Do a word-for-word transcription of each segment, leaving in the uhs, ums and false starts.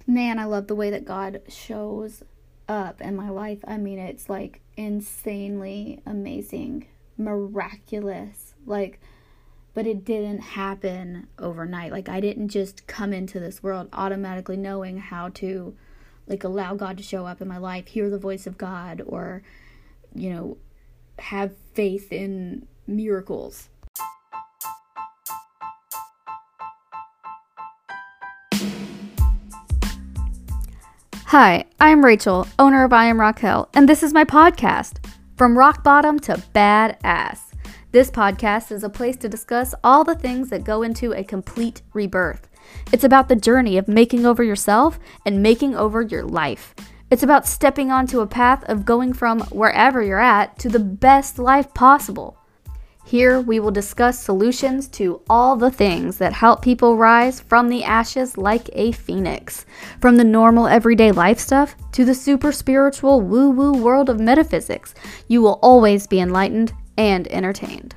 man, I love the way that God shows up in my life. I mean, it's like insanely amazing, miraculous, like, but it didn't happen overnight. Like, I didn't just come into this world automatically knowing how to, like, allow God to show up in my life, hear the voice of God, or, you know, have faith in miracles. Hi, I'm Rachel, owner of I Am Raquel, and this is my podcast, From Rock Bottom to Badass. This podcast is a place to discuss all the things that go into a complete rebirth. It's about the journey of making over yourself and making over your life. It's about stepping onto a path of going from wherever you're at to the best life possible. Here we will discuss solutions to all the things that help people rise from the ashes like a phoenix. From the normal everyday life stuff to the super spiritual woo-woo world of metaphysics, you will always be enlightened and entertained.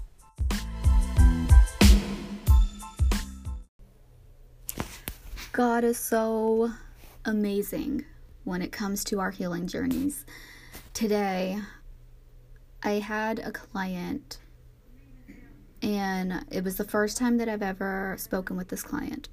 God is so amazing when it comes to our healing journeys. Today, I had a client, and it was the first time that I've ever spoken with this client.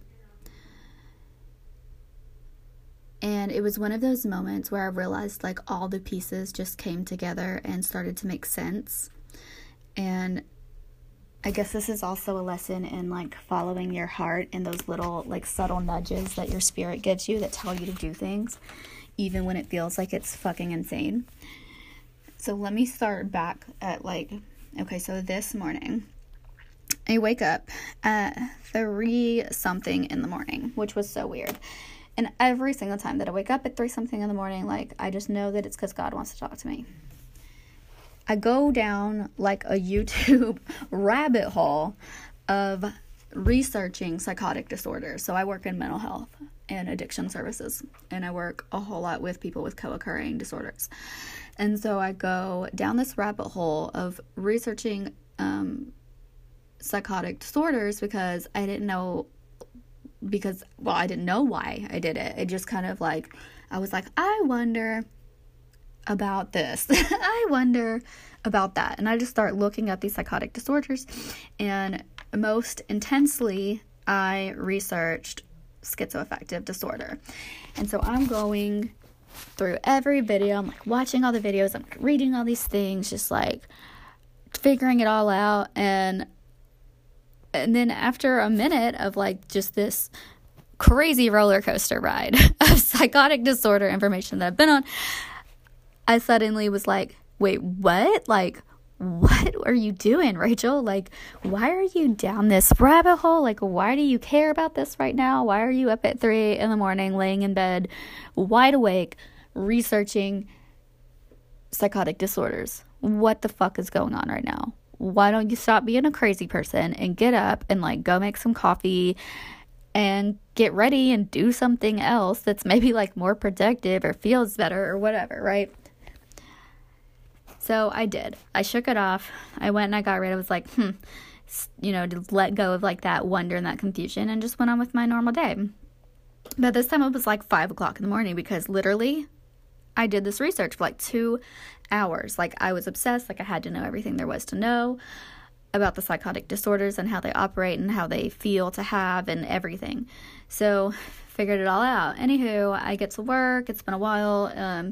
And it was one of those moments where I realized like all the pieces just came together and started to make sense. And I guess this is also a lesson in like following your heart and those little like subtle nudges that your spirit gives you that tell you to do things, even when it feels like it's fucking insane. So let me start back at like, okay, so this morning, I wake up at three something in the morning, which was so weird. And every single time that I wake up at three something in the morning, like, I just know that it's because God wants to talk to me. I go down like a YouTube rabbit hole of researching psychotic disorders. So I work in mental health and addiction services, and I work a whole lot with people with co-occurring disorders. And so I go down this rabbit hole of researching um, psychotic disorders because I didn't know, because, well, I didn't know why I did it. It just kind of like, I was like, I wonder about this. I wonder about that. And I just start looking up these psychotic disorders, and most intensely, I researched schizoaffective disorder. And so I'm going through every video. I'm like watching all the videos. I'm like reading all these things, just like figuring it all out. And and then after a minute of like just this crazy roller coaster ride of psychotic disorder information that I've been on, I suddenly was like, wait, what? Like, what are you doing, Rachel? Like, why are you down this rabbit hole? Like, why do you care about this right now? Why are you up at three in the morning, laying in bed, wide awake, researching psychotic disorders? What the fuck is going on right now? Why don't you stop being a crazy person and get up and like go make some coffee and get ready and do something else that's maybe like more productive or feels better or whatever, right? So I did. I shook it off. I went and I got rid. I was like, hmm, you know, to let go of like that wonder and that confusion, and just went on with my normal day. But this time it was like five o'clock in the morning, because literally I did this research for like two hours. Like, I was obsessed. Like, I had to know everything there was to know about the psychotic disorders and how they operate and how they feel to have and everything. So figured it all out. Anywho, I get to work. It's been a while. Um,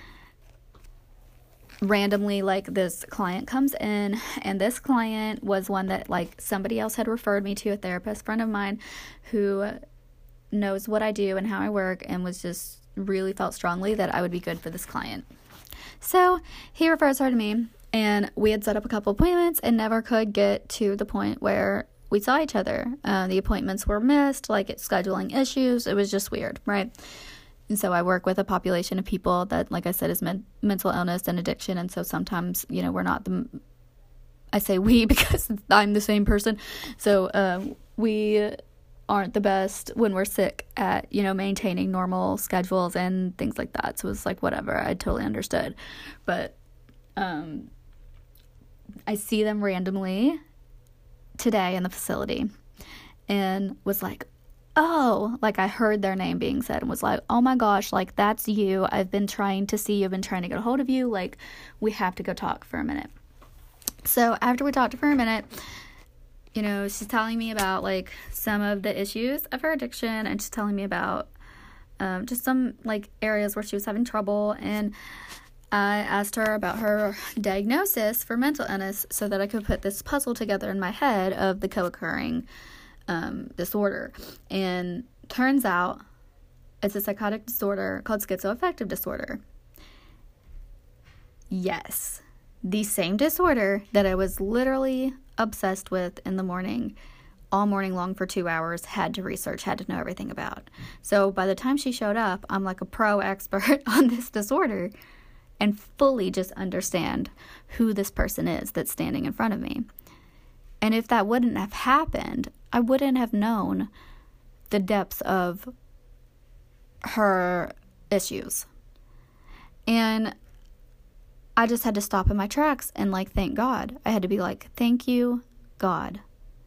randomly, like, this client comes in, and this client was one that like somebody else had referred me to, a therapist friend of mine who knows what I do and how I work, and was just really felt strongly that I would be good for this client. So he refers her to me, and we had set up a couple appointments and never could get to the point where we saw each other. Uh, the appointments were missed, like it's scheduling issues. It was just weird, right? And so I work with a population of people that, like I said, is men- mental illness and addiction. And so sometimes, you know, we're not the, I say we because I'm the same person. So uh, we aren't the best when we're sick at, you know, maintaining normal schedules and things like that. So it's like, whatever, I totally understood. But um, I see them randomly today in the facility, and was like, oh, like I heard their name being said and was like, oh my gosh, like that's you. I've been trying to see you. I've been trying to get a hold of you. Like, we have to go talk for a minute. So after we talked for a minute, you know, she's telling me about like some of the issues of her addiction, and she's telling me about um, just some like areas where she was having trouble. And I asked her about her diagnosis for mental illness so that I could put this puzzle together in my head of the co-occurring um, disorder. And turns out it's a psychotic disorder called schizoaffective disorder. Yes. The same disorder that I was literally obsessed with in the morning, all morning long for two hours, had to research, had to know everything about. So by the time she showed up, I'm like a pro expert on this disorder and fully just understand who this person is that's standing in front of me. And if that wouldn't have happened, I wouldn't have known the depths of her issues. And I just had to stop in my tracks and like thank God. I had to be like, thank you, God.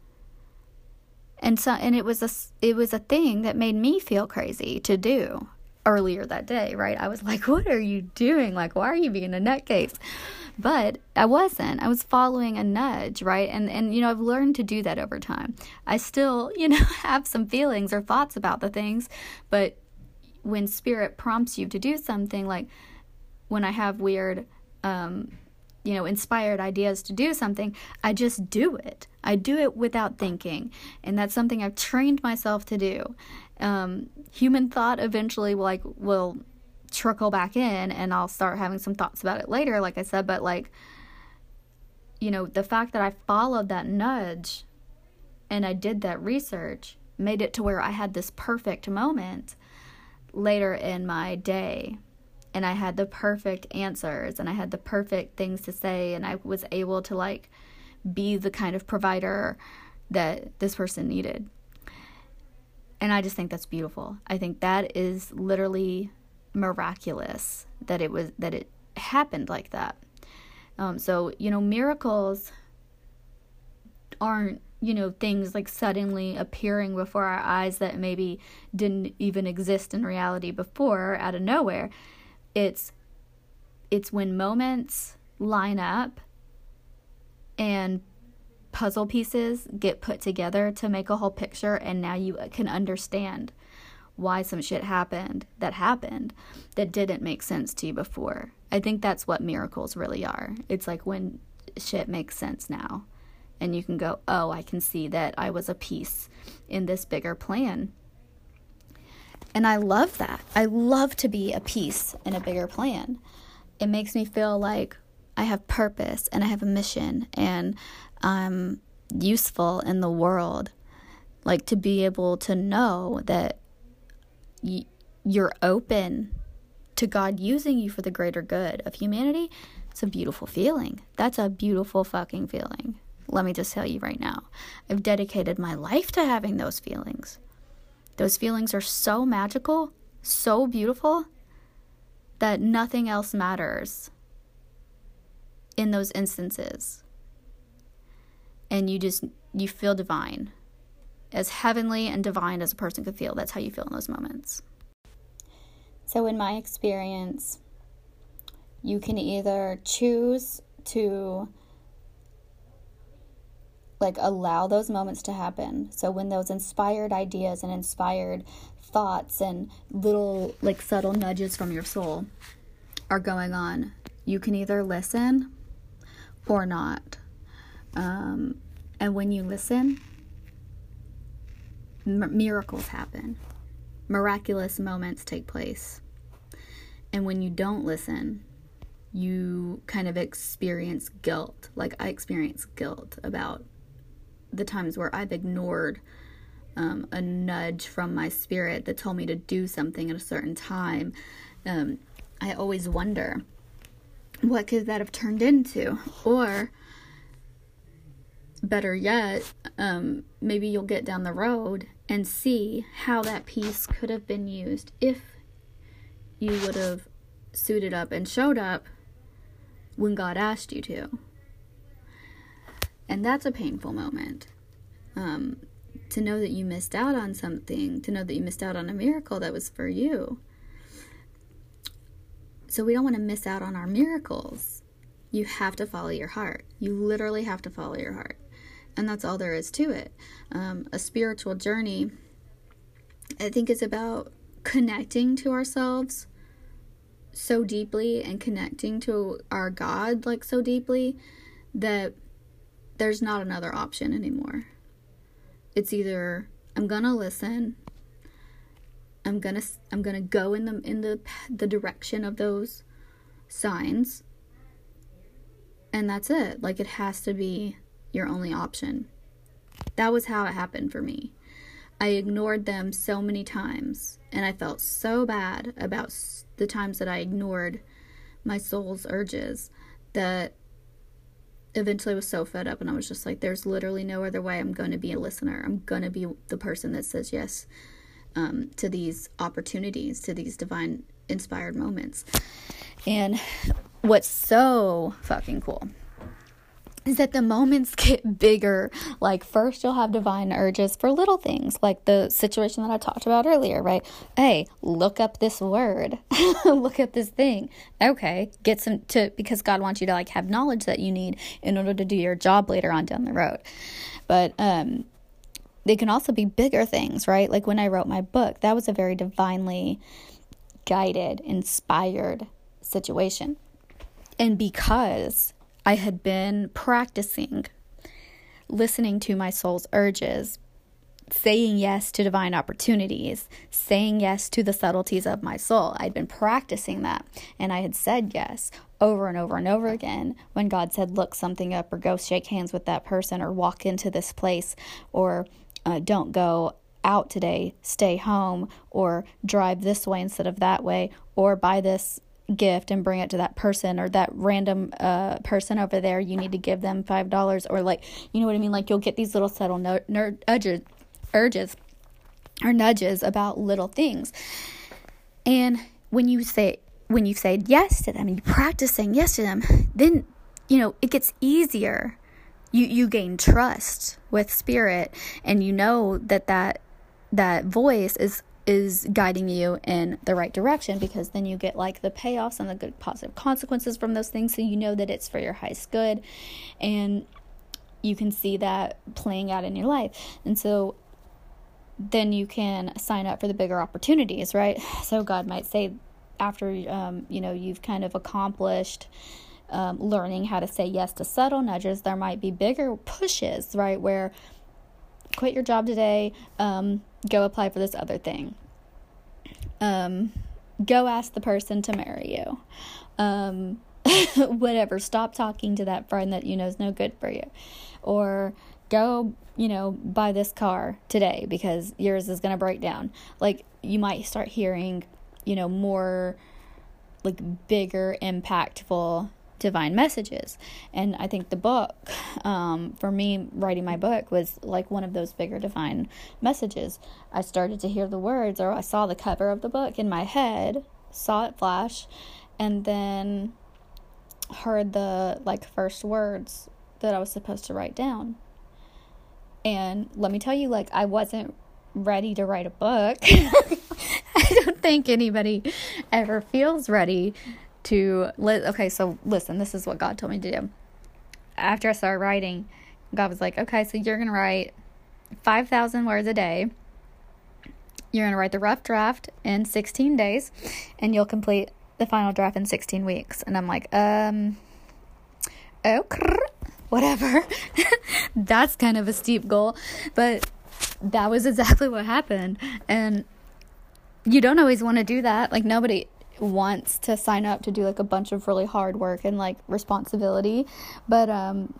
And so, and it was a, it was a thing that made me feel crazy to do earlier that day, right? I was like, what are you doing? Like, why are you being a nutcase? But I wasn't. I was following a nudge, right? And, and you know, I've learned to do that over time. I still, you know, have some feelings or thoughts about the things, but when Spirit prompts you to do something, like when I have weird um, you know, inspired ideas to do something, I just do it. I do it without thinking. And that's something I've trained myself to do. Um, human thought eventually will, like, will trickle back in, and I'll start having some thoughts about it later, like I said. But, like, you know, the fact that I followed that nudge and I did that research made it to where I had this perfect moment later in my day. And I had the perfect answers, and I had the perfect things to say, and I was able to, like, be the kind of provider that this person needed. And I just think that's beautiful. I think that is literally miraculous that it was, that it happened like that. Um, so, you know, miracles aren't, you know, things like suddenly appearing before our eyes that maybe didn't even exist in reality before, out of nowhere. It's it's when moments line up and puzzle pieces get put together to make a whole picture, and now you can understand why some shit happened that happened that didn't make sense to you before. I think that's what miracles really are. It's like when shit makes sense now, and you can go, oh, I can see that I was a piece in this bigger plan. And I love that. I love to be a piece in a bigger plan. It makes me feel like I have purpose and I have a mission and I'm useful in the world. Like, to be able to know that y- you're open to God using you for the greater good of humanity. It's a beautiful feeling. That's a beautiful fucking feeling. Let me just tell you right now. I've dedicated my life to having those feelings. Those feelings are so magical, so beautiful, that nothing else matters in those instances. And you just, you feel divine. As heavenly and divine as a person could feel. That's how you feel in those moments. So in my experience, you can either choose to like allow those moments to happen. So when those inspired ideas and inspired thoughts and little like subtle nudges from your soul are going on, you can either listen or not. Um, and when you listen, m- miracles happen. Miraculous moments take place. And when you don't listen, you kind of experience guilt. Like I experience guilt about the times where I've ignored um, a nudge from my spirit that told me to do something at a certain time. Um, I always wonder, what could that have turned into? Or, better yet, um, maybe you'll get down the road and see how that piece could have been used if you would have suited up and showed up when God asked you to. And that's a painful moment. Um, to know that you missed out on something, to know that you missed out on a miracle that was for you. So we don't want to miss out on our miracles. You have to follow your heart. You literally have to follow your heart. And that's all there is to it. Um, a spiritual journey, I think, is about connecting to ourselves so deeply and connecting to our God like so deeply that there's not another option anymore. It's either I'm gonna listen, I'm gonna I'm gonna go in the in the the direction of those signs, and that's it. Like, it has to be your only option. That was how it happened for me. I ignored them so many times, and I felt so bad about the times that I ignored my soul's urges that eventually I was so fed up, and I was just like, there's literally no other way. I'm going to be a listener. I'm going to be the person that says yes um, to these opportunities, to these divine inspired moments. And what's so fucking cool is that the moments get bigger. Like, first you'll have divine urges for little things, like the situation that I talked about earlier, right? Hey, look up this word, look up this thing. Okay, get some to, because God wants you to like have knowledge that you need in order to do your job later on down the road. But um, they can also be bigger things, right? Like when I wrote my book, that was a very divinely guided, inspired situation. And because I had been practicing listening to my soul's urges, saying yes to divine opportunities, saying yes to the subtleties of my soul. I'd been practicing that, and I had said yes over and over and over again when God said, look something up, or go shake hands with that person, or walk into this place, or uh, don't go out today, stay home, or drive this way instead of that way, or buy this gift and bring it to that person, or that random uh person over there, you need to give them five dollars, or like, you know what I mean? Like, you'll get these little subtle no- ner- urges, urges or nudges about little things. And when you say, when you say yes to them and you practice saying yes to them, then, you know, it gets easier. You, you gain trust with spirit, and you know that that, that voice is is guiding you in the right direction, because then you get like the payoffs and the good positive consequences from those things. So you know that it's for your highest good, and you can see that playing out in your life. And so then you can sign up for the bigger opportunities, right? So God might say, after, um, you know, you've kind of accomplished um, learning how to say yes to subtle nudges, there might be bigger pushes, right? Where quit your job today, um, go apply for this other thing. Um, go ask the person to marry you. Um, whatever, stop talking to that friend that you know is no good for you. Or go, you know, buy this car today because yours is going to break down. Like, you might start hearing, you know, more like bigger, impactful divine messages. And I think the book, um, for me, writing my book was like one of those bigger divine messages. I started to hear the words, or I saw the cover of the book in my head, saw it flash, and then heard the like first words that I was supposed to write down. And let me tell you, like, I wasn't ready to write a book. I don't think anybody ever feels ready to li- okay so listen, this is what God told me to do. After I started writing, God was like, okay, so you're gonna write five thousand words a day. You're gonna write the rough draft in sixteen days, and you'll complete the final draft in sixteen weeks. And I'm like, um okay, whatever. That's kind of a steep goal, but that was exactly what happened. And you don't always want to do that. Like, nobody wants to sign up to do like a bunch of really hard work and like responsibility, but um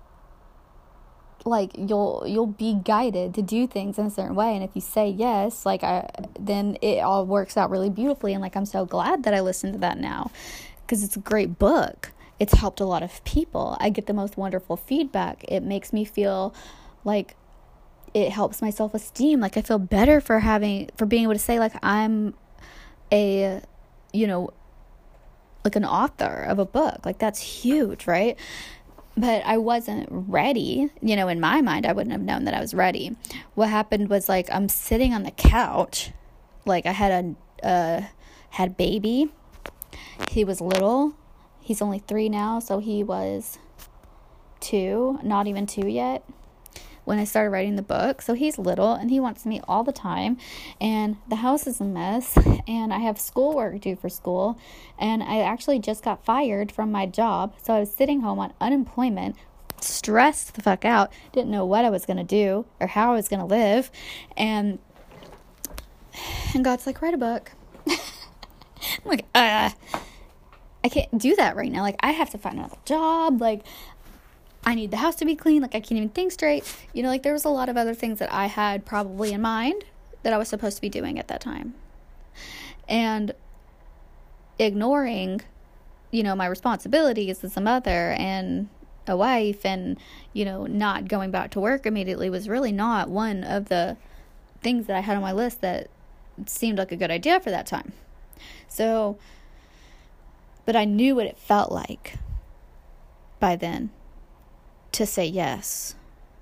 like you'll you'll be guided to do things in a certain way, and if you say yes, like I then it all works out really beautifully. And like, I'm so glad that I listened to that now, because it's a great book. It's helped a lot of people. I get the most wonderful feedback. It makes me feel like it helps my self-esteem. Like, I feel better for having for being able to say, like, I'm a you know, like an author of a book. Like, that's huge, right? but I wasn't ready. You know, in my mind, I wouldn't have known that I was ready. What happened was, like, I'm sitting on the couch. Like, I had a, uh, had a baby. He was little. He's only three now, so he was two, not even two yet, when I started writing the book. So he's little, and he wants me all the time, and the house is a mess, and I have schoolwork due for school, and I actually just got fired from my job, so I was sitting home on unemployment, stressed the fuck out, didn't know what I was going to do, or how I was going to live, and, and God's like, write a book. I'm like, uh, I can't do that right now, like, I have to find another job, like, I need the house to be clean, like, I can't even think straight, you know, like, there was a lot of other things that I had probably in mind that I was supposed to be doing at that time, and ignoring, you know, my responsibilities as a mother and a wife, and, you know, not going back to work immediately was really not one of the things that I had on my list that seemed like a good idea for that time. So, but I knew what it felt like by then to say yes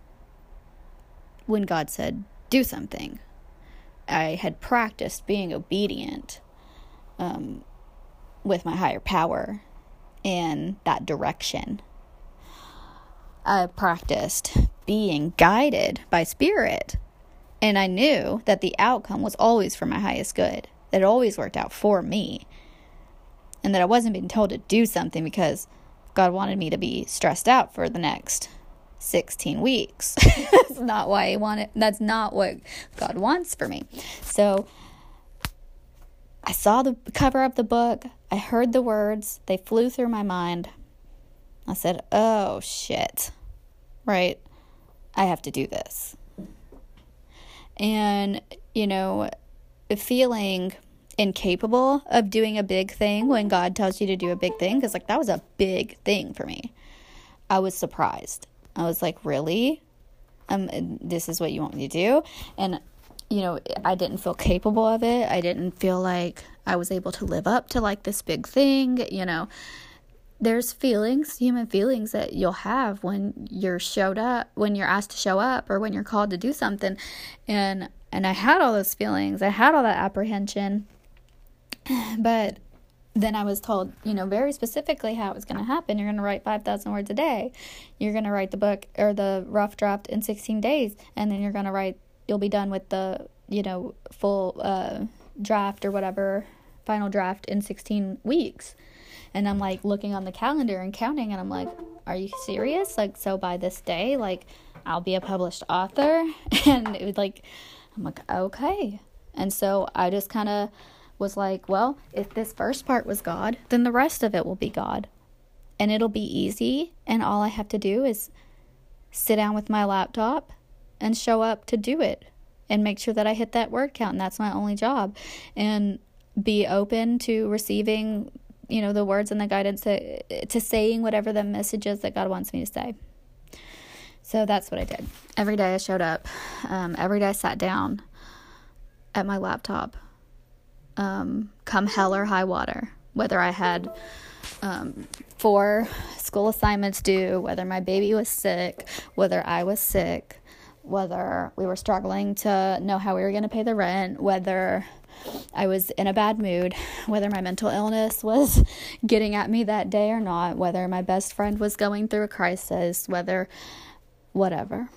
when God said, do something. I had practiced being obedient um, with my higher power in that direction. I practiced being guided by Spirit, and I knew that the outcome was always for my highest good, that it always worked out for me, and that I wasn't being told to do something because God wanted me to be stressed out for the next sixteen weeks. That's not why he wanted, that's not what God wants for me. So I saw the cover of the book. I heard the words. They flew through my mind. I said, oh shit, right? I have to do this. And, you know, feeling incapable of doing a big thing when God tells you to do a big thing, because, like, that was a big thing for me. I was surprised. I was like, really? Um, this is what you want me to do? And, you know, I didn't feel capable of it. I didn't feel like I was able to live up to, like, this big thing. You know, there's feelings, human feelings that you'll have when you're showed up, when you're asked to show up, or when you're called to do something. And, and I had all those feelings. I had all that apprehension. But then I was told, you know, very specifically how it was going to happen. You're going to write five thousand words a day. You're going to write the book or the rough draft in sixteen days. And then you're going to write, you'll be done with the, you know, full uh, draft or whatever, final draft in sixteen weeks. And I'm like looking on the calendar and counting, and I'm like, are you serious? Like, so by this day, like, I'll be a published author? And it was like, I'm like, okay. And so I just kind of was like, well, if this first part was God, then the rest of it will be God. And it'll be easy, and all I have to do is sit down with my laptop and show up to do it and make sure that I hit that word count, and that's my only job. And be open to receiving, you know, the words and the guidance to, to saying whatever the message is that God wants me to say. So that's what I did. Every day I showed up. Um, every day I sat down at my laptop. Um, come hell or high water, whether I had um, four school assignments due, whether my baby was sick, whether I was sick, whether we were struggling to know how we were going to pay the rent, whether I was in a bad mood, whether my mental illness was getting at me that day or not, whether my best friend was going through a crisis, whether whatever.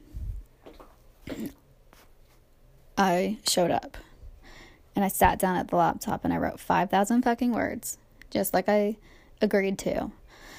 I showed up. And I sat down at the laptop and I wrote five thousand fucking words, just like I agreed to.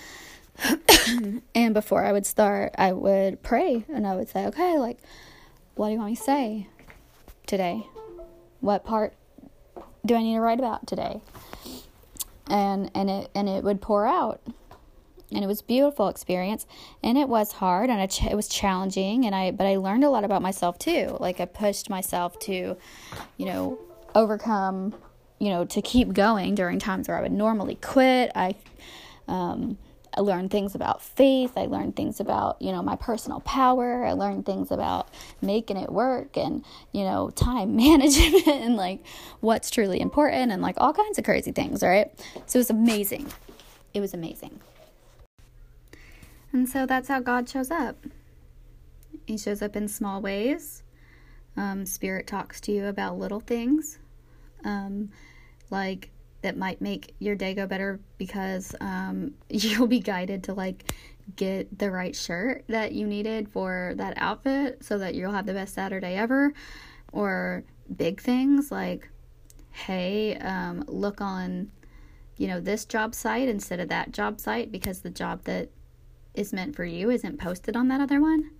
And before I would start, I would pray, and I would say, okay, like, what do you want me to say today? What part do I need to write about today? And and it and it would pour out. And it was a beautiful experience, and it was hard, and it, it was challenging, and I but I learned a lot about myself too. Like, I pushed myself to, you know, overcome, you know, to keep going during times where I would normally quit. I, um, I learned things about faith. I learned things about, you know, my personal power. I learned things about making it work and, you know, time management and, like, what's truly important and, like, all kinds of crazy things, right? So it was amazing. It was amazing. And so that's how God shows up. He shows up in small ways. Um, Spirit talks to you about little things, um, like that might make your day go better because um, you'll be guided to like get the right shirt that you needed for that outfit so that you'll have the best Saturday ever. Or big things like, hey, um, look on, you know, this job site instead of that job site because the job that is meant for you isn't posted on that other one.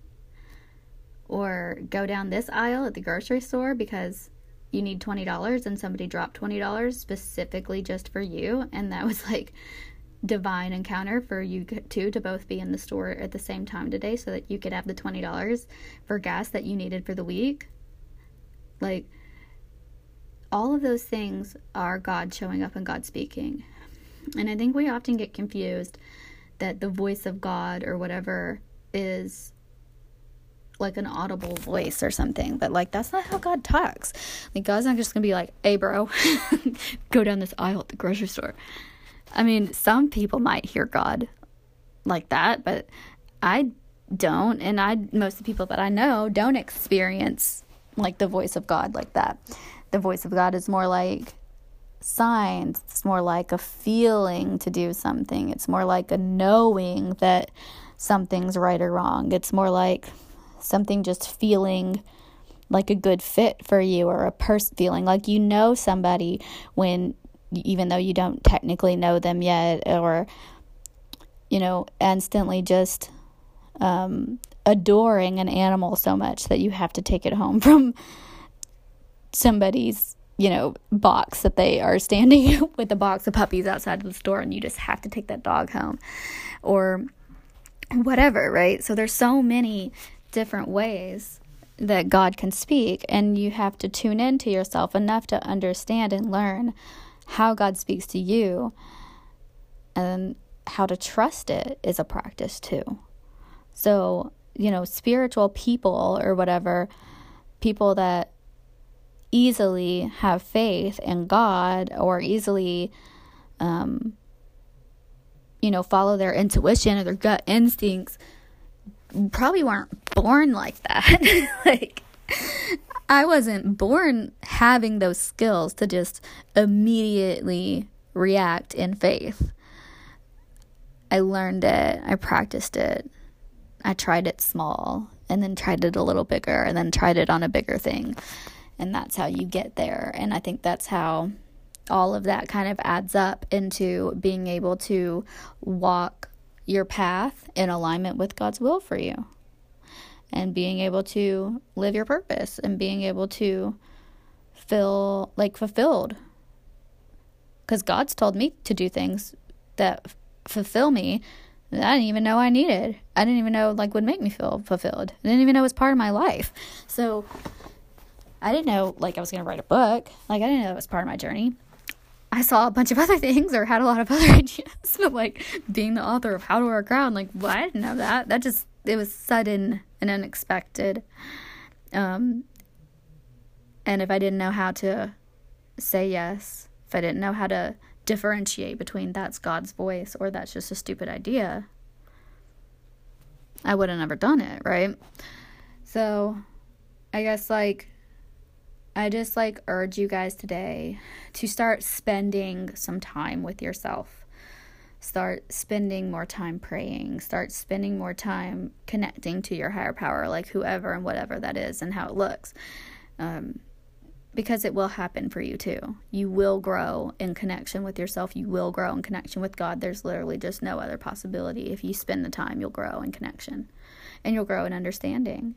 Or go down this aisle at the grocery store because you need twenty dollars and somebody dropped twenty dollars specifically just for you. And that was like divine encounter for you two to both be in the store at the same time today so that you could have the twenty dollars for gas that you needed for the week. Like, all of those things are God showing up and God speaking. And I think we often get confused that the voice of God or whatever is like an audible voice or something. But, like, that's not how God talks. Like, God's not just going to be like, hey, bro, go down this aisle at the grocery store. I mean, some people might hear God like that, but I don't. And I most of the people that I know don't experience like the voice of God like that. The voice of God is more like signs. It's more like a feeling to do something. It's more like a knowing that something's right or wrong. It's more like something just feeling like a good fit for you, or a person feeling like you know somebody when, even though you don't technically know them yet, or, you know, instantly just um, adoring an animal so much that you have to take it home from somebody's, you know, box that they are standing with a box of puppies outside of the store, and you just have to take that dog home, or whatever, right? So there's so many different ways that God can speak, and you have to tune into yourself enough to understand and learn how God speaks to you, and how to trust it is a practice too. So, you know, spiritual people or whatever, people that easily have faith in God, or easily, um, you know, follow their intuition or their gut instincts, probably weren't born like that. Like, I wasn't born having those skills to just immediately react in faith. I learned it. I practiced it. I tried it small, and then tried it a little bigger, and then tried it on a bigger thing. And that's how you get there. And I think that's how all of that kind of adds up into being able to walk your path in alignment with God's will for you, and being able to live your purpose, and being able to feel like fulfilled. Because God's told me to do things that f- fulfill me that I didn't even know I needed. I didn't even know like would make me feel fulfilled. I didn't even know it was part of my life. So I didn't know like I was going to write a book. Like, I didn't know it was part of my journey. I saw a bunch of other things or had a lot of other ideas, but like being the author of How to Wear a Crown, like, well, I didn't know that. That just, it was sudden and unexpected. Um, and if I didn't know how to say yes, if I didn't know how to differentiate between that's God's voice or that's just a stupid idea, I would have never done it, right? So I guess like, I just like urge you guys today to start spending some time with yourself. Start spending more time praying. Start spending more time connecting to your higher power, like whoever and whatever that is and how it looks. Um, because it will happen for you too. You will grow in connection with yourself. You will grow in connection with God. There's literally just no other possibility. If you spend the time, you'll grow in connection. And you'll grow in understanding.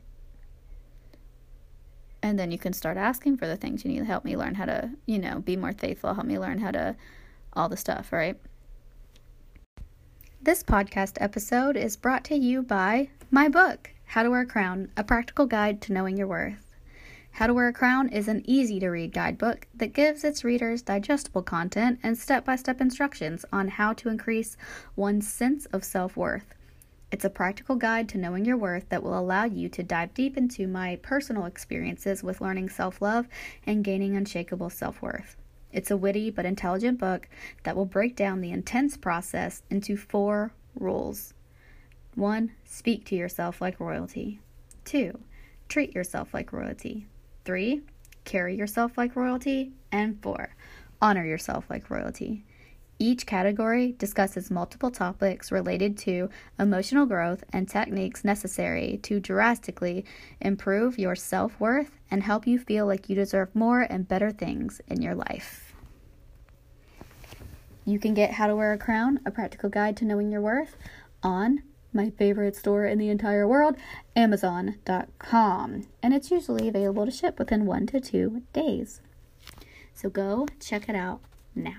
And then you can start asking for the things you need to help me learn how to, you know, be more faithful, help me learn how to, all the stuff, right? This podcast episode is brought to you by my book, How to Wear a Crown, a practical guide to knowing your worth. How to Wear a Crown is an easy-to-read guidebook that gives its readers digestible content and step-by-step instructions on how to increase one's sense of self-worth. It's a practical guide to knowing your worth that will allow you to dive deep into my personal experiences with learning self-love and gaining unshakable self-worth. It's a witty but intelligent book that will break down the intense process into four rules. One, speak to yourself like royalty. Two, treat yourself like royalty. Three, carry yourself like royalty. And four, honor yourself like royalty. Each category discusses multiple topics related to emotional growth and techniques necessary to drastically improve your self-worth and help you feel like you deserve more and better things in your life. You can get How to Wear a Crown, a practical guide to knowing your worth, on my favorite store in the entire world, amazon dot com. And it's usually available to ship within one to two days. So go check it out now.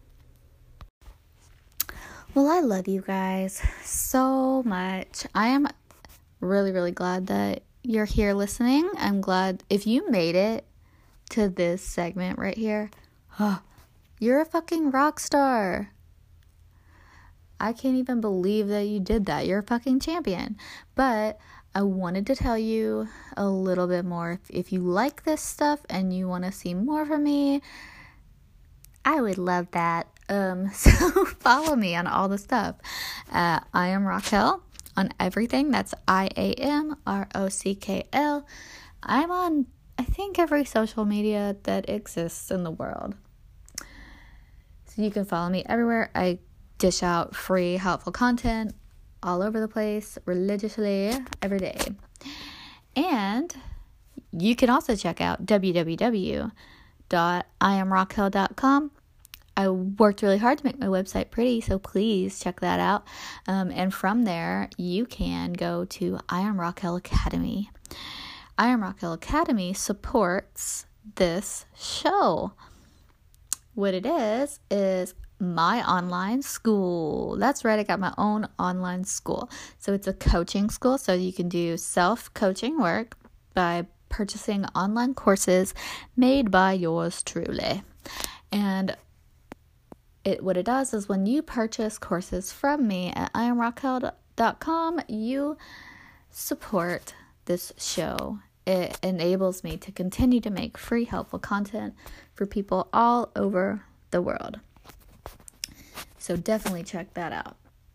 Well, I love you guys so much. I am really, really glad that you're here listening. I'm glad if you made it to this segment right here. Oh, you're a fucking rock star. I can't even believe that you did that. You're a fucking champion. But I wanted to tell you a little bit more. If, if you like this stuff and you want to see more from me, I would love that. Um, so follow me on all the stuff. Uh, I am Rockell on everything. That's I A M R O C K L. I'm on, I think, every social media that exists in the world. So you can follow me everywhere. I dish out free, helpful content all over the place, religiously, every day. And you can also check out w w w dot i am rockell dot com. I worked really hard to make my website pretty, so please check that out. Um, and from there, you can go to I Am Rockell Academy. I Am Rockell Academy supports this show. What it is, is my online school. That's right, I got my own online school. So it's a coaching school, so you can do self-coaching work by purchasing online courses made by yours truly. And It what it does is when you purchase courses from me at i am rockell dot com, you support this show. It enables me to continue to make free, helpful content for people all over the world. So definitely check that out.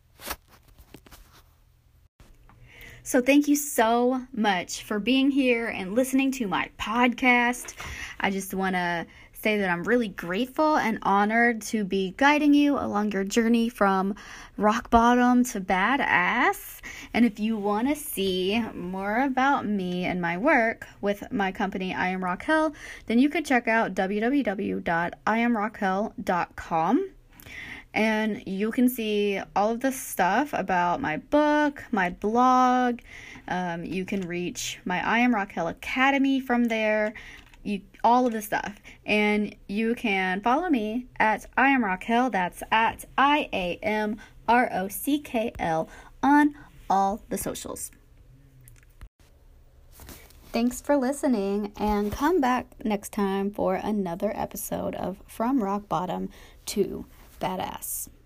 So thank you so much for being here and listening to my podcast. I just want to say that I'm really grateful and honored to be guiding you along your journey from rock bottom to badass. And if you want to see more about me and my work with my company, I Am Rockell, then you could check out w w w dot i am rockell dot com. And you can see all of the stuff about my book, my blog. Um, you can reach my I Am Rockell Academy from there. You, all of the stuff. And you can follow me at I Am Rockell. That's at I A M R O C K L on all the socials. Thanks for listening, and come back next time for another episode of From Rock Bottom to Badass.